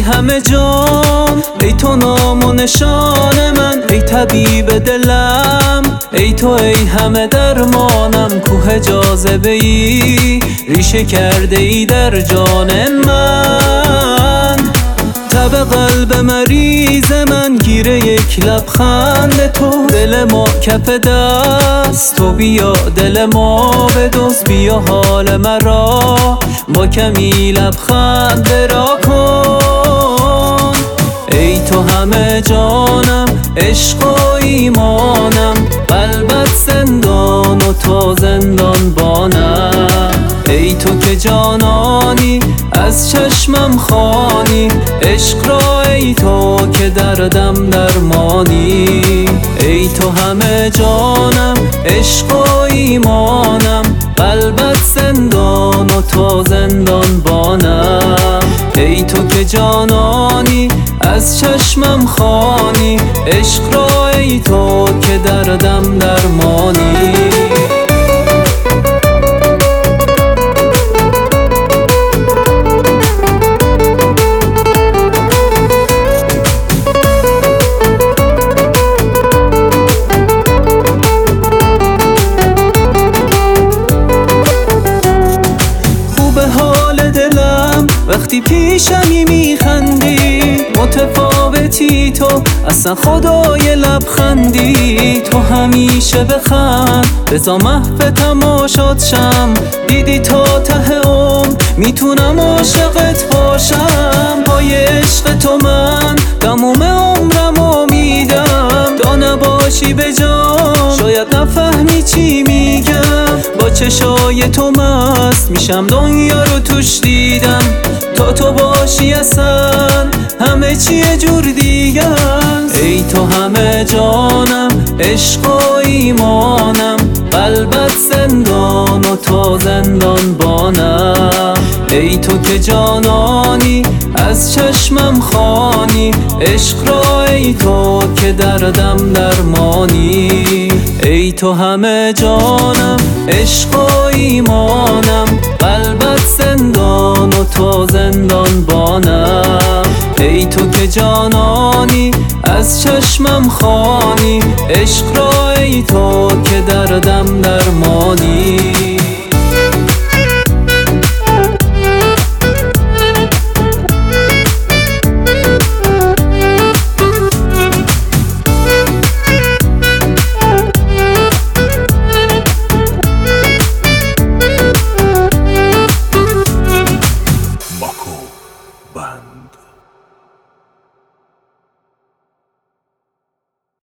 همه جان، ای تو نام و نشان من، ای طبیب دلم، ای تو ای همه درمانم. کوه جاذبه ای ریشه کرده ای در جان من. تب قلب مریض من گیره یک لبخند تو، دل ما کف دست تو، بیا دل ما بدزد، بیا حال مرا با کمی لبخند را کن. ای تو همه جانم، عشق و ایمانم، قلبت زندان و تو زندان بانم. ای تو که جانانی از چشمم خوانی، عشق را ای تو که دردم درمانی. ای تو همه جانم، عشق و ایمانم، قلبت زندان و تو زندان بانم. ای تو که جانانی از چشمم خوانی، عشق را ای تو که دردم درمانی. وقتی پیشمی میخندی، متفاوتی تو اصلا خدای لبخندی. تو همیشه بخند بزا محو تماشات شم، دیدی تا ته عمر میتونم عاشقت باشم. پای عشق تو من تموم عمرمو میدم، تا نباشی به جان شاید نفهمی چی میگم. با چشای تو مست میشم، دنیا رو توش دیدم، تا تو باشی اصلا همه چی جور دیگه است. ای تو همه جانم، عشق و ایمانم، قلبت زندان و تو زندان بانم. ای تو که جانانی از چشمم خوانی، عشق را ای تو که دردم درمانی. ای تو همه جانم، عشق و ایمانم، قلبت زندان و تو زندان بانم. ای تو که جانانی از چشمم خوانی، عشق را ای تو که دردم درمانی. Band.